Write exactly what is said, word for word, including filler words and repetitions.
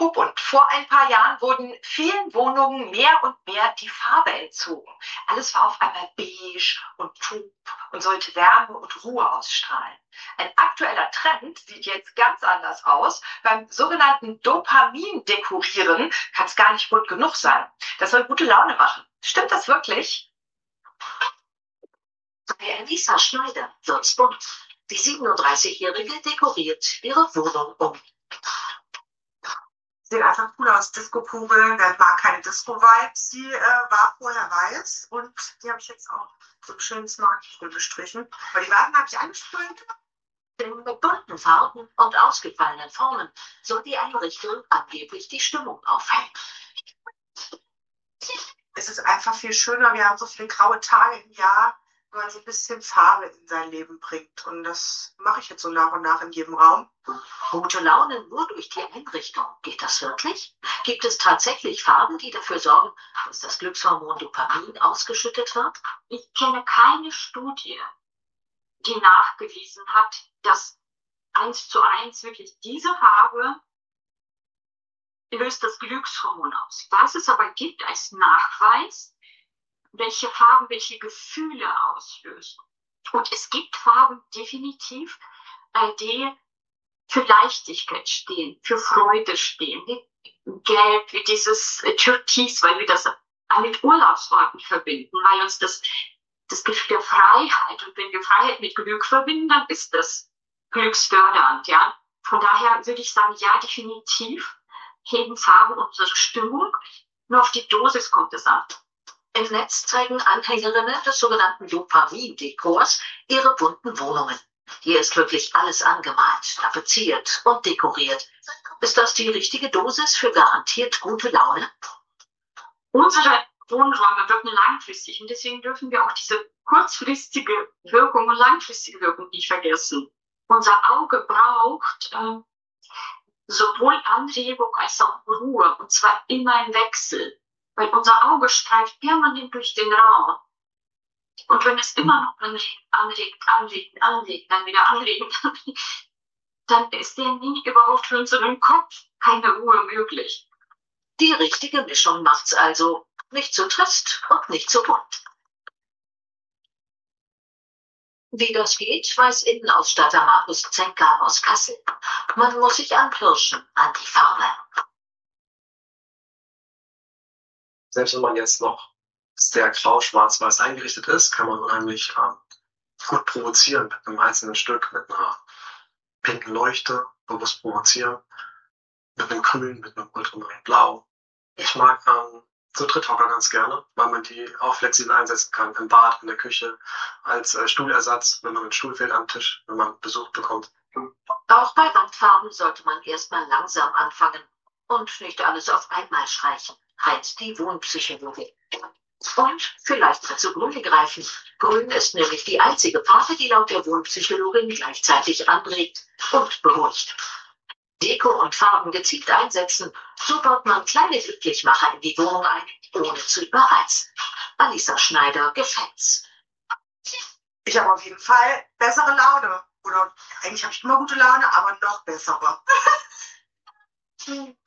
Apropos bunt. Vor ein paar Jahren wurden vielen Wohnungen mehr und mehr die Farbe entzogen. Alles war auf einmal beige und trüb und sollte Wärme und Ruhe ausstrahlen. Ein aktueller Trend sieht jetzt ganz anders aus. Beim sogenannten Dopamin-Dekorieren kann es gar nicht bunt genug sein. Das soll gute Laune machen. Stimmt das wirklich? Bei Elisa Schneider wird's bunt. Die siebenunddreißigjährige dekoriert ihre Wohnung um. Sieht einfach cool aus. Disco-Kugel, wer mag keine Disco-Vibes, die äh, war vorher weiß und die habe ich jetzt auch so schön smartgrün gestrichen. Aber die Waden habe ich angesprüht. Denn mit bunten Farben und ausgefallenen Formen soll die Einrichtung angeblich die Stimmung aufhellen. Es ist einfach viel schöner. Wir haben so viele graue Tage im Jahr, wenn man so ein bisschen Farbe in sein Leben bringt. Und das mache ich jetzt so nach und nach in jedem Raum. Gute Laune nur durch die Einrichtung. Geht das wirklich? Gibt es tatsächlich Farben, die dafür sorgen, dass das Glückshormon Dopamin ausgeschüttet wird? Ich kenne keine Studie, die nachgewiesen hat, dass eins zu eins wirklich diese Farbe löst das Glückshormon aus. Was es aber gibt als Nachweis, welche Farben welche Gefühle auslösen. Und es gibt Farben definitiv, äh, die für Leichtigkeit stehen, für Freude stehen. Wie Gelb, wie dieses äh, Türkis, weil wir das mit Urlaubsorten verbinden, weil uns das, das Gefühl der Freiheit, und wenn wir Freiheit mit Glück verbinden, dann ist das glücksfördernd, ja. Von daher würde ich sagen, ja, definitiv heben Farben unsere Stimmung, nur auf die Dosis kommt es an. Im Netz zeigen Anhängerinnen des sogenannten Dopamin-Dekors ihre bunten Wohnungen. Hier ist wirklich alles angemalt, tapeziert und dekoriert. Ist das die richtige Dosis für garantiert gute Laune? Unsere Wohnräume wirken langfristig und deswegen dürfen wir auch diese kurzfristige Wirkung und langfristige Wirkung nicht vergessen. Unser Auge braucht äh, sowohl Anregung als auch Ruhe, und zwar immer im Wechsel. Weil unser Auge streift permanent durch den Raum. Und wenn es immer noch anregt, anregt, anregt, anregt, dann wieder anregt, dann ist der nie überhaupt für unseren Kopf keine Ruhe möglich. Die richtige Mischung macht's also. Nicht zu trist und nicht zu bunt. Wie das geht, weiß Innenausstatter Markus Zenker aus Kassel. Man muss sich anpirschen an die Farbe. Selbst wenn man jetzt noch sehr grau, schwarz-weiß eingerichtet ist, kann man unheimlich ähm, gut provozieren mit einem einzelnen Stück, mit einer pinken Leuchte, bewusst provozieren, mit einem Grün, mit einem ultramarinen Blau. Ich mag ähm, so Tritthocker ganz gerne, weil man die auch flexibel einsetzen kann, im Bad, in der Küche, als äh, Stuhlersatz, wenn man einen Stuhl fehlt am Tisch, wenn man Besuch bekommt. Auch bei Wandfarben sollte man erstmal langsam anfangen und nicht alles auf einmal streichen, heißt die Wohnpsychologie. Und vielleicht dazu Grün greifen. Grün ist nämlich die einzige Farbe, die laut der Wohnpsychologin gleichzeitig anregt und beruhigt. Deko und Farben gezielt einsetzen, so baut man kleine Glücklichmacher in die Wohnung ein, ohne zu überreizen. Alisa Schneider gefällt's. Ich habe auf jeden Fall bessere Laune. Oder eigentlich habe ich immer gute Laune, aber noch bessere.